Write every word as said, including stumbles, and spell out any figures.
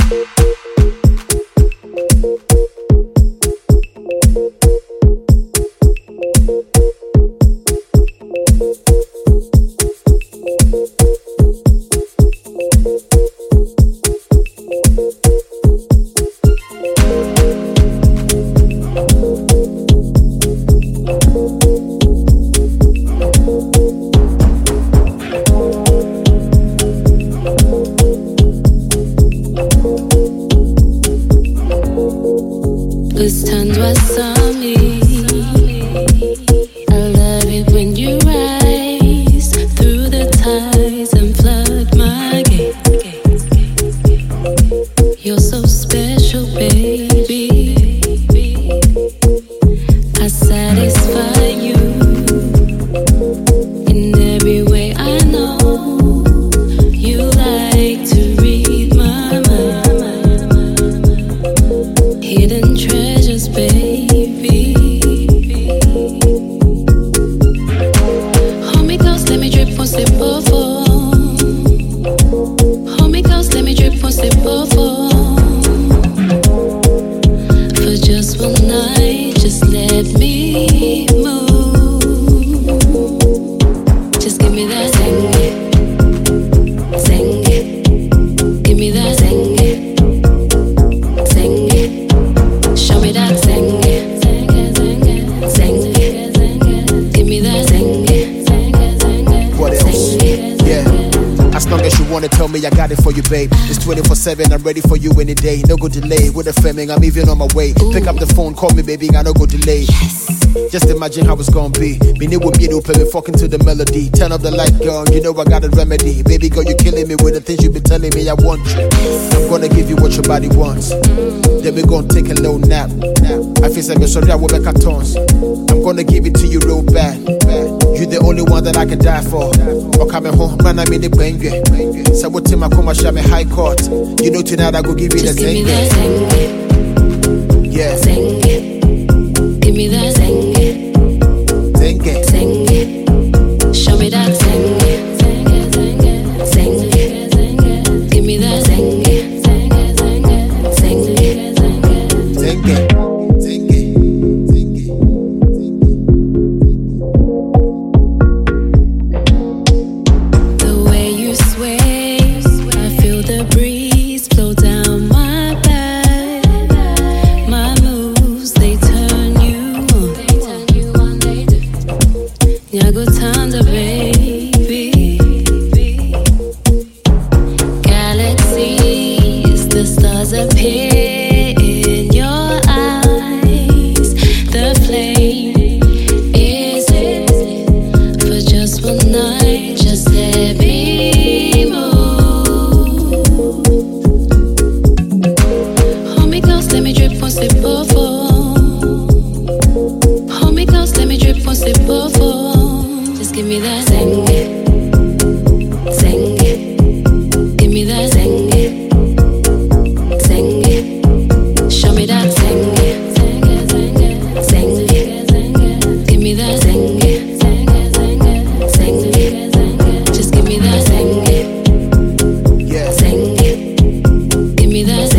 Those times were sunny. I love it when you rise through the tides and flood my gates. You're so special, baby. I satisfy you in every way. I know you like to read my mind. Hidden treasures, baby. Hold me close, let me drip one sip of foam. Hold me close, let me drip one sip of foam. For just one night, just let me move. Just give me that zing, zing. Give me that zing, zing. Show me that zing, zing, zing. Give me that zing, What else? Yeah. As long as you wanna tell me, I got it for you, babe. It's twenty-four seven, I'm ready for you any day. No go delay. With the framing, I'm even on my way. Ooh. Pick up the phone, call me, baby, I no go delay. Yes. Just imagine how it's gonna be. Me need with me to play me fucking to the melody. Turn up the light, girl, you know I got a remedy. Baby girl, you killing me with the things you been telling me I want you. I'm gonna give you what your body wants. Mm. Then we gonna take a little nap. nap. I feel like you're sorry, I will make a tons. I'm gonna give it to you real bad. bad. You the only one that I can die for. Or coming home, run I mean the benge. So what time I come and show me high court. You know tonight I go give you Just the give me zing. that zing, Yeah. zing. Give me that zing, Zing. zing. Show me that zing, zing. Give me that zing, zing. Zing. Zing. Zing. The way you sway, I feel the breeze blow down my back. My moves, they turn you on. Yeah, good times, baby. Galaxies, the stars appear in your eyes. The flame is lit for just one night. Just let me move. Hold me close, let me drip one sip of foam. Hold me close, let me drip one sip of foam. Just give me that zing, zing. Give me that zing, zing. Show me that zing, zing. Give me that zing, zing. Just give me that zing, Yeah. zing. Give me that